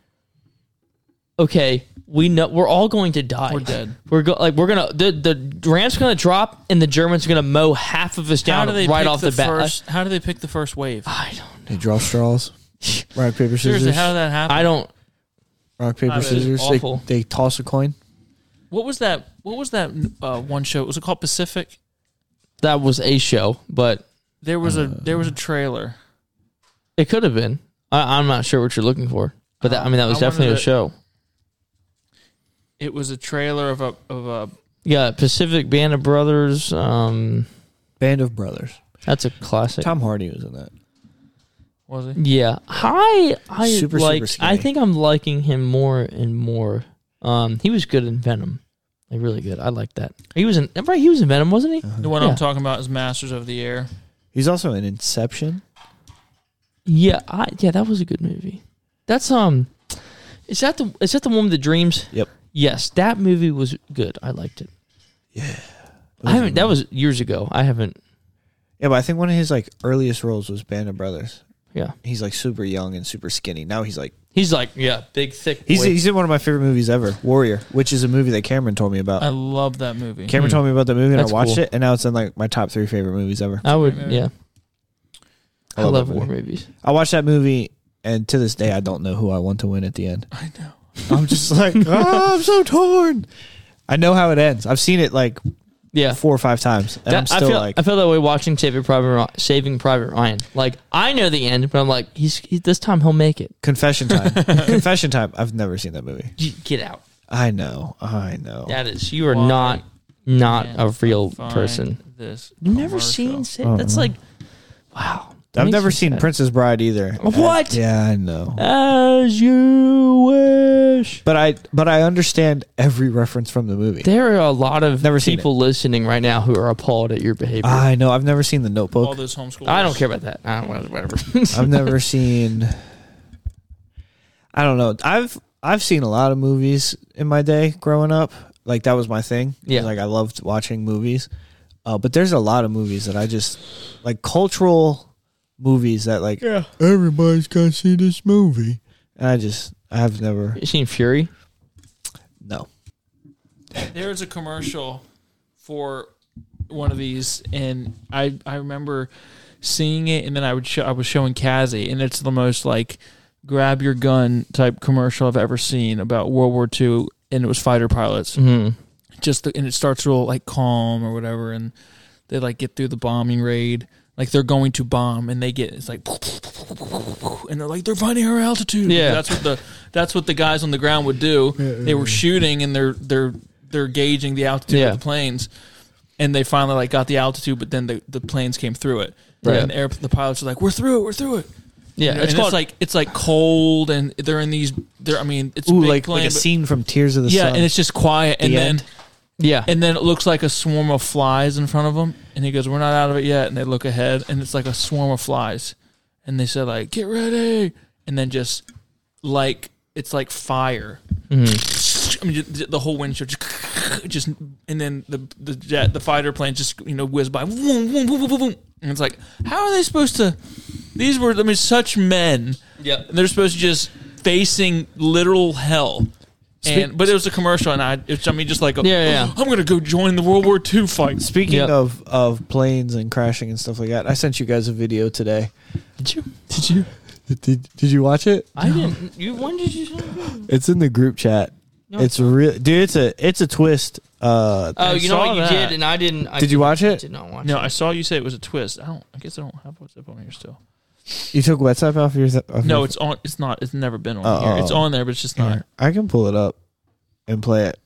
okay, we know we're all going to die. We're dead. The ramp's gonna drop and the Germans are gonna mow half of us down right off the bat. How do they pick the first wave? I don't know. They draw straws. Rock, paper, scissors. Seriously, how did that happen? I don't. Rock, paper, scissors. They toss a coin. What was that one show? Was it called Pacific? That was a show, but there was a trailer. It could have been. I'm not sure what you're looking for, but that was definitely a show. It was a trailer of a Pacific Band of Brothers. Band of Brothers. That's a classic. Tom Hardy was in that. Was he? Yeah, super skinny. I think I'm liking him more and more. He was good in Venom, like really good. I like that. He was in Venom, wasn't he? The one I'm talking about is Masters of the Air. He's also in Inception. Yeah, that was a good movie. That's is that the one with the dreams? Yep. Yes, that movie was good. I liked it. Yeah. That was years ago. I haven't. Yeah, but I think one of his like earliest roles was Band of Brothers. Yeah. He's like super young and super skinny. Now he's like big, thick. He's in one of my favorite movies ever, Warrior, which is a movie that Cameron told me about. I love that movie. Cameron told me about the movie and I watched it, and now it's in like my top 3 favorite movies ever. I would, yeah. I love war movies. I watched that movie, and to this day, I don't know who I want to win at the end. I know. I'm just like, I'm so torn. I know how it ends. I've seen it like 4 or 5 times, and I'm still I feel that way watching Saving Private Ryan. Like, I know the end, but I'm like, this time he'll make it. Confession Time. Confession Time. I've never seen that movie. Get out. I know. That is, you are not a real person. You've never seen that's like, wow. I've never seen Princess Bride either. What? Yeah, I know. As you wish. But I understand every reference from the movie. There are a lot of people listening right now who are appalled at your behavior. I know. I've never seen The Notebook. All those homeschoolers. I don't care about that. Whatever. I've never seen. I don't know. I've seen a lot of movies in my day growing up. Like, that was my thing. Yeah. Like, I loved watching movies. But there's a lot of movies that I just like, cultural movies that like everybody's gotta see this movie, and I've never. You seen Fury? No. There's a commercial for one of these, and I remember seeing it, and then I was showing Kazzy, and it's the most like grab your gun type commercial I've ever seen about World War II, and it was fighter pilots. Mm-hmm. And it starts real like calm or whatever, and they like get through the bombing raid, like they're going to bomb, and it's like, and they're like, they're finding our altitude. Yeah, that's what the guys on the ground would do. They were shooting, and they're gauging the altitude of the planes, and they finally like got the altitude, but then the planes came through it. Right. And the pilots are like, we're through it. Yeah, it's like cold, and they're in these. It's Ooh, big like plane, a but- scene from Tears of the Sun. and it's just quiet, and then. end. yeah, And then it looks like a swarm of flies in front of them. And he goes, we're not out of it yet. And they look ahead, and it's like a swarm of flies. And they said, like, get ready. And then just, like, it's like fire. Mm-hmm. I mean, the whole windshield just, and then the fighter plane just, whiz by. Vroom, vroom, vroom, vroom, vroom. And it's like, how are they supposed to, these were, such men. Yep. And they're supposed to just facing literal hell. But it was a commercial, and just like, Yeah. I'm gonna go join the World War II fight. Speaking Yep. of planes and crashing and stuff like that, I sent you guys a video today. Did you? Did you watch it? I didn't. When did you send it? It's in the group chat. No, it's real, dude. It's a twist. Oh, you know saw what you that. did, and I didn't. Did you watch it? I did not watch No, it. I saw you say it was a twist. I guess I don't have WhatsApp on here still. You took WhatsApp off your. No, it's on. It's not. It's never been on Oh, here. It's on there, but it's just not. Here, I can pull it up and play it.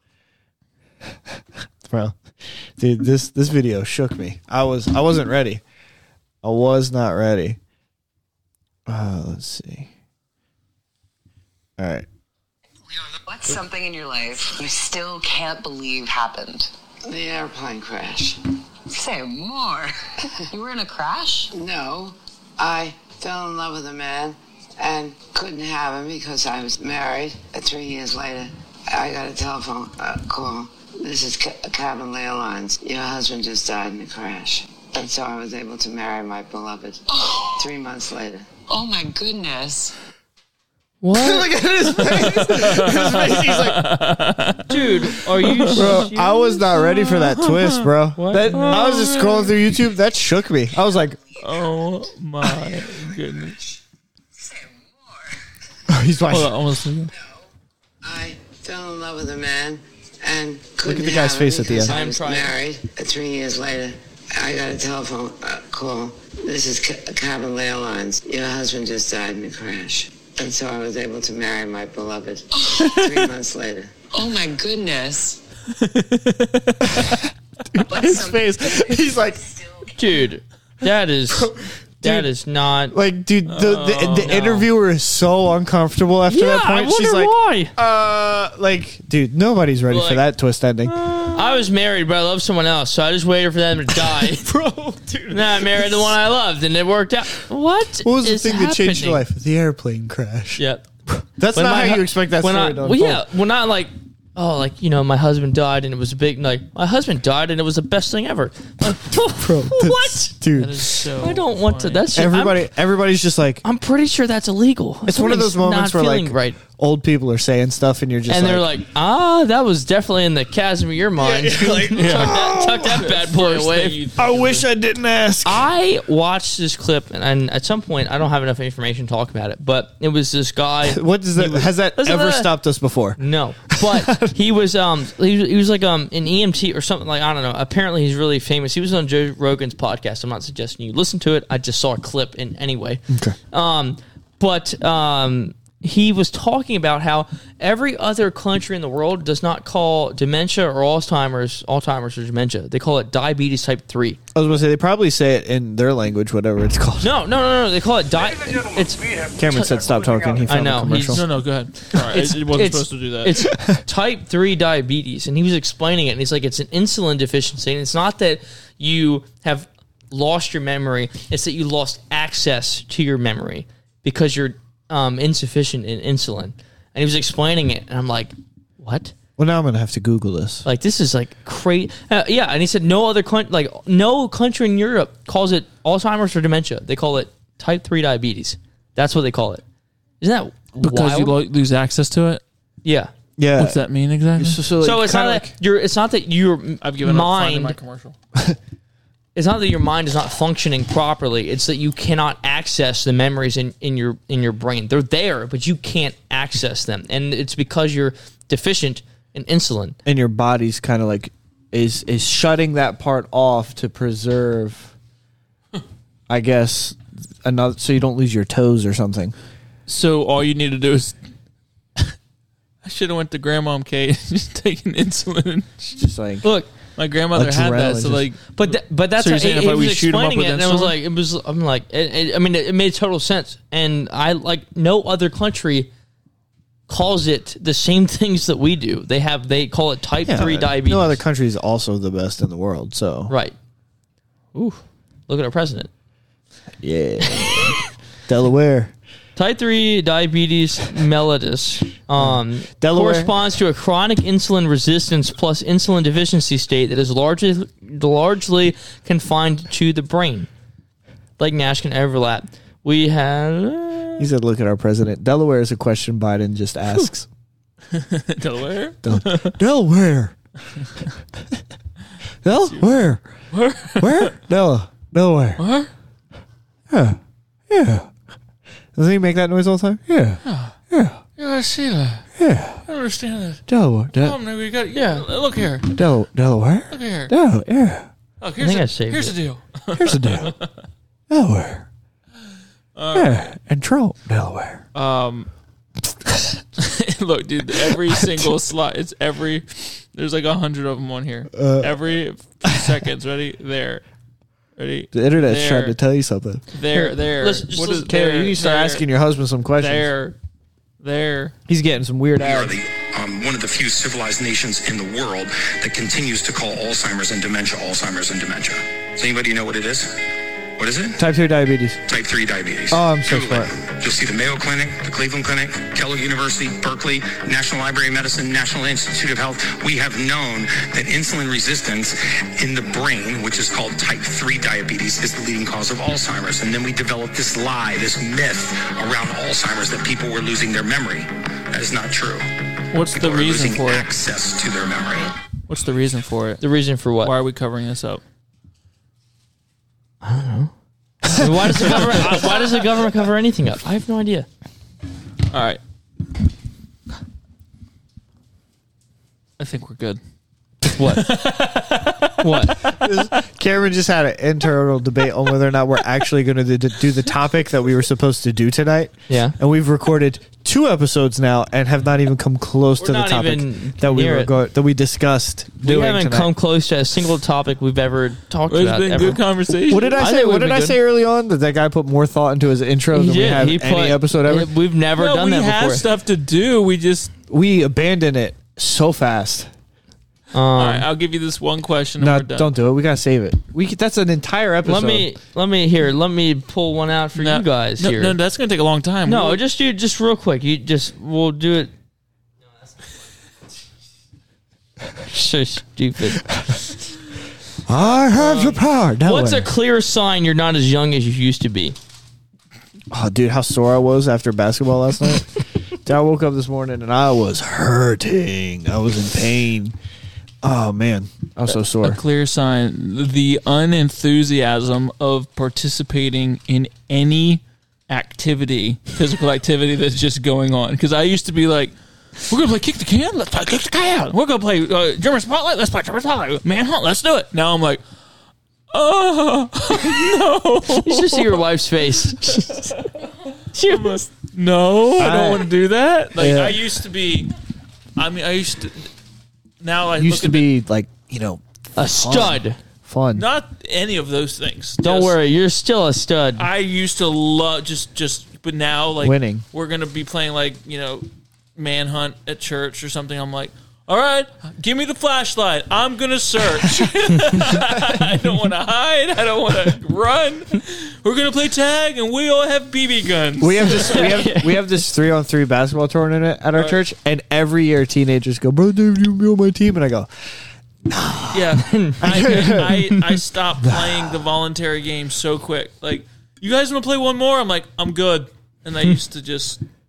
Bro, dude, this video shook me. I wasn't ready. I was not ready. Let's see. All right. What's something in your life you still can't believe happened? The airplane crash. Say more. You were in a crash? No, I fell in love with a man and couldn't have him because I was married. 3 years later, I got a telephone call. This is Cabin Airlines. Your husband just died in a crash. And so I was able to marry my beloved 3 months later. Oh my goodness. What? Look at his face. His face. He's like, Dude, are you bro, I was not ready for that twist, bro. What? I was just scrolling through YouTube. That shook me. I was like, Oh my goodness! Say more. he's like, Hold on, almost. I fell in love with a man and couldn't at the guy's have face him at the because end. I I'm was trying. married. 3 years later, I got a telephone call. This is Cabin Airlines. Your husband just died in a crash. And so I was able to marry my beloved 3 months later. Oh my goodness. his face. He's like, dude? That is not. like, dude, the interviewer is so uncomfortable after that point. I wonder She's like, why. like, dude, nobody's ready for Like- that twist ending. I was married, but I loved someone else, so I just waited for them to die. Bro, dude. And then I married the one I loved, and it worked out. What What was the is thing that changed your happening? life? The airplane crash. Yep. That's When not my how hu- you expect that when story I, to well, unfold. yeah, when I like, oh, like, my husband died, and it was a big, like, my husband died, and it was the best thing ever. Like, Bro, that's- what? Dude, That is so. I don't want to. funny. That's everybody's just like, I'm pretty sure that's illegal. it's one of those Something's moments not where, feeling like, right. old people are saying stuff, and you're just And like, they're like, that was definitely in the chasm of your mind. Tuck that bad boy away. I wish I didn't ask. I watched this clip, and at some point, I don't have enough information to talk about it, but it was this guy. What does that? Has that Listen to ever that. stopped us before? No, but he was he was like an EMT or something, like, I don't know. Apparently, he's really famous. He was on Joe Rogan's podcast. I'm not suggesting you listen to it. I just saw a clip in anyway. Okay. But he was talking about how every other country in the world does not call dementia or Alzheimer's or dementia. They call it diabetes type 3. I was going to say, they probably say it in their language, whatever it's called. No. They call it it's Cameron said stop talking. He found know, a commercial. No, go ahead. All right, it wasn't supposed to do that. It's type 3 diabetes, and he was explaining it, and he's like, it's an insulin deficiency, and it's not that you have lost your memory, it's that you lost access to your memory because you're insufficient in insulin. And he was explaining it, and I'm like, what? Well, now I'm going to have to Google this. Like, this is like crazy. Yeah, and he said no country in Europe calls it Alzheimer's or dementia. They call it type 3 diabetes. That's what they call it. Isn't that because wild? you lose access to it. Yeah. Yeah. What's that mean exactly? So it's not that it's not that your I've given up finding my mind. commercial. It's not that your mind is not functioning properly. It's that you cannot access the memories in your brain. They're there, but you can't access them, and it's because you're deficient in insulin. And your body's kind of like is shutting that part off to preserve, I guess, another, so you don't lose your toes or something. So all you need to do is, I should have went to Grandmom Kate and just taken insulin. And Just like Look, my grandmother had that, so like, but that's So you're how saying he if we was shoot 'em up explaining with it, and it was insulin? like I'm like, I mean, it made total sense, and I like no other country calls it the same things that we do. They call it type 3 diabetes. No other country is also the best in the world. So Right. Ooh, look at our president. yeah, Delaware. Type 3 diabetes mellitus Delaware. corresponds to a chronic insulin resistance plus insulin deficiency state that is largely confined to the brain. Like Nash can overlap. We have... He said, "Look at our president." Delaware is a question Biden just asks. Delaware? Delaware. Delaware. Where? Delaware. Where? Yeah. Yeah. Doesn't he make that noise all the time? Yeah. Yeah. Yeah, I see that. Yeah. I understand that. Delaware. We got, look here. Delaware. Look here. Yeah. Look, I think I saved here's it. the deal. Here's the deal. Delaware. Yeah. And Trump, Delaware. Look, dude, every single slide, there's like 100 of them on here. Every few seconds. Ready? There. Ready? The internet's There. trying to tell you something. There. listen, just listen. Taylor, there, you need to start there, asking your husband some questions. There. He's getting some weird We are ads. one of the few civilized nations in the world that continues to call Alzheimer's and dementia. Does anybody know what it is? What is it? Type 2 diabetes. Type 3 diabetes. Oh, I'm so Google it. smart. You'll see the Mayo Clinic, the Cleveland Clinic, Kellogg University, Berkeley, National Library of Medicine, National Institute of Health. We have known that insulin resistance in the brain, which is called type 3 diabetes, is the leading cause of Alzheimer's. And then we developed this lie, this myth around Alzheimer's that people were losing their memory. That is not true. What's the People are reason losing for it? access to their memory. What's the reason for it? The reason for what? Why are we covering this up? I mean, why does the government cover anything up? I have no idea. All right. I think we're good. What? Cameron just had an internal debate on whether or not we're actually going to do the topic that we were supposed to do tonight. Yeah. And we've recorded 2 episodes now and have not even come close We're to the not topic even that we near were it. that we discussed We doing haven't tonight. come close to a single topic we've ever talked It's about. been ever. good conversation. What did I I say? think What we've did been I good. say early on? That guy put more thought into his intro He than we did. have He any episode ever? We've never No, done we that have before. stuff to do. We just. We abandoned it so fast. All right, I'll give you this one question. And No, we're done. don't do it. We gotta save it. That's an entire episode. Let me pull one out for No, you guys no, here. No, that's gonna take a long time. No, We'll- just real quick. We'll do it. So stupid. I have the power. No What's way. a clear sign you're not as young as you used to be? Oh, dude, how sore I was after basketball last night. Dude, I woke up this morning and I was hurting. I was in pain. Oh, man. I was so a sore. clear sign. The unenthusiasm of participating in any activity, physical activity that's just going on. Because I used to be like, we're going to play kick the can? Let's play kick the can. We're going to play German Spotlight? Let's play German Spotlight. Manhunt? Let's do it. Now I'm like, oh, no. You should see your wife's face. She was No, I don't want to do that. Like, Yeah. I used to be, I used to, now I Used to be like, a stud. fun. not any of those things. Don't Just- worry, you're still a stud. I used to love but now like Winning. we're gonna be playing like Manhunt at church or something. I'm like, all right, give me the flashlight. I'm gonna search. I don't want to hide. I don't want to run. We're gonna play tag, and we all have BB guns. We have this 3-on-3 basketball tournament at our church, and every year teenagers go, "Bro, Dave, you be on my team," and I go, Yeah, I stopped playing the voluntary game so quick. Like, you guys want to play one more? I'm like, I'm good. And I used to just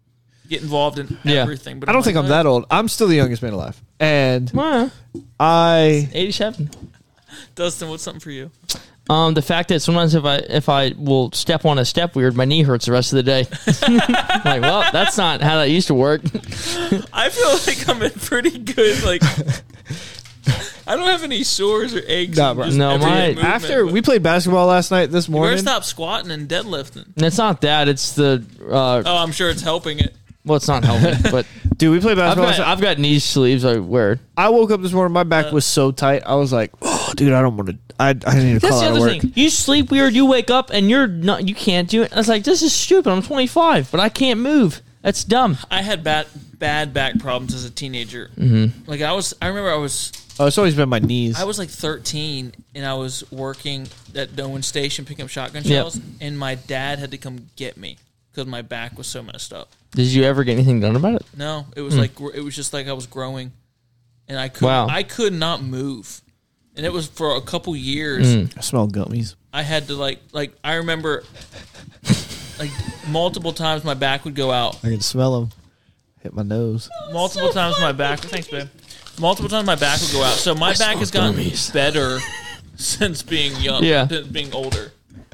get involved in Yeah. everything. But I don't think I'm that old. I'm still the youngest man alive. And I 87. Dustin, what's something for you? The fact that sometimes if I will step on a step weird, my knee hurts the rest of the day. Like, well, that's not how that used to work. I feel like I'm in pretty good, like, I don't have any sores or aches. Nah, and bro. just No, everyday my- movement, after but we played basketball last night this you better morning. stop squatting and deadlifting. It's not that. It's the Oh, I'm sure it's helping it. well, it's not helping. But Dude, we played I've basketball last night. got knee sleeves I wear. I woke up this morning, my back was so tight. I was like, oh, dude, I don't want to. I need to That's call the out of other work. thing. You sleep weird. You wake up and you're not. You can't do it. I was like, this is stupid. I'm 25, but I can't move. That's dumb. I had bad back problems as a teenager. Mm-hmm. Like I remember I was Oh, it's always been my knees. like 13 and I was working at Doan Station picking up shotgun Yep. shells, and my dad had to come get me because my back was so messed up. Did you ever get anything done about it? No, it was like it was just like I was growing, and I could Wow. I could not move, and it was for a couple years. I smell gummies. I had to like I remember like multiple times my back would go out. I can smell them. Hit my nose. Multiple times my back. Thanks, babe. Multiple times my back would go out. So my back has gotten better since being young. Yeah. Since being older.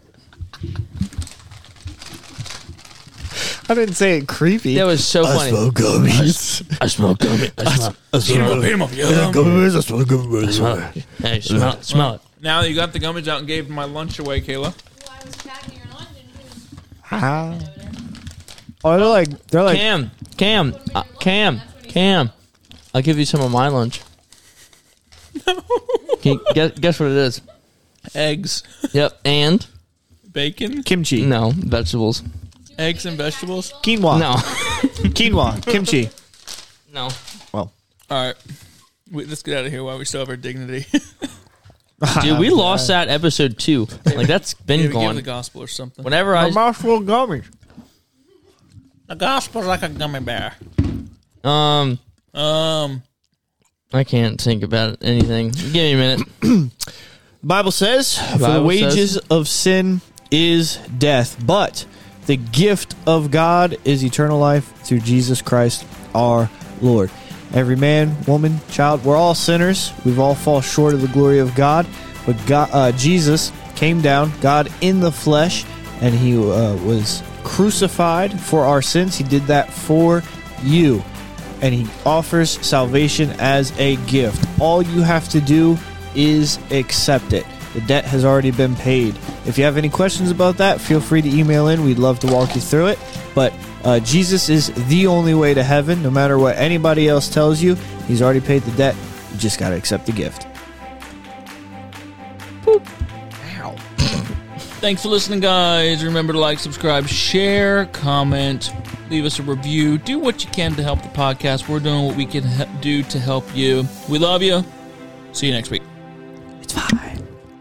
I didn't say it creepy. That was so funny. gummies. I smell gummy. I smell. Gummies. I smell gummies. Hey, smell it. Smell it. Now that you got the gummies out and gave my lunch away, Kayla. Oh, they're like. Cam. I'll give you some of my lunch. Can you guess what it is? Eggs, Yep. And bacon, Kimchi. no vegetables. eggs and vegetables. Quinoa. No. Quinoa. Kimchi. No. Well. All right. Let's get out of here while we still have our dignity. Dude, we lost that episode 2. Like that's been Give gone. the gospel or something. Whenever My I mouth's full of gummies. The gospel's like a gummy bear. I can't think about anything. Give me a minute. The Bible says, for the Bible wages says- of sin is death, but the gift of God is eternal life through Jesus Christ our Lord. Every man, woman, child, we're all sinners. We've all fall short of the glory of God. But God, Jesus came down, God in the flesh, and he was crucified for our sins. He did that for you. And he offers salvation as a gift. All you have to do is accept it. The debt has already been paid. If you have any questions about that, feel free to email in. We'd love to walk you through it. But Jesus is the only way to heaven. No matter what anybody else tells you, he's already paid the debt. You just got to accept the gift. Thanks for listening, guys. Remember to like, subscribe, share, comment, leave us a review. Do what you can to help the podcast. We're doing what we can do to help you. We love you. See you next week. It's fine.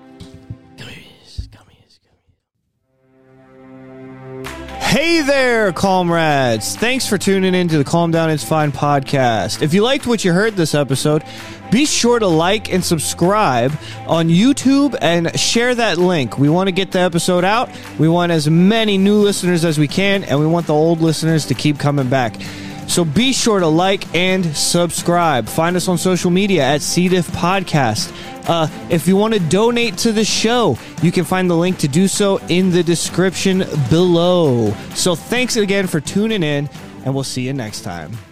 Hey there, comrades. Thanks for tuning in to the Calm Down It's Fine podcast. If you liked what you heard this episode, be sure to like and subscribe on YouTube and share that link. We want to get the episode out. We want as many new listeners as we can, and we want the old listeners to keep coming back. So be sure to like and subscribe. Find us on social media at CDIF Podcast. If you want to donate to the show, you can find the link to do so in the description below. So thanks again for tuning in, and we'll see you next time.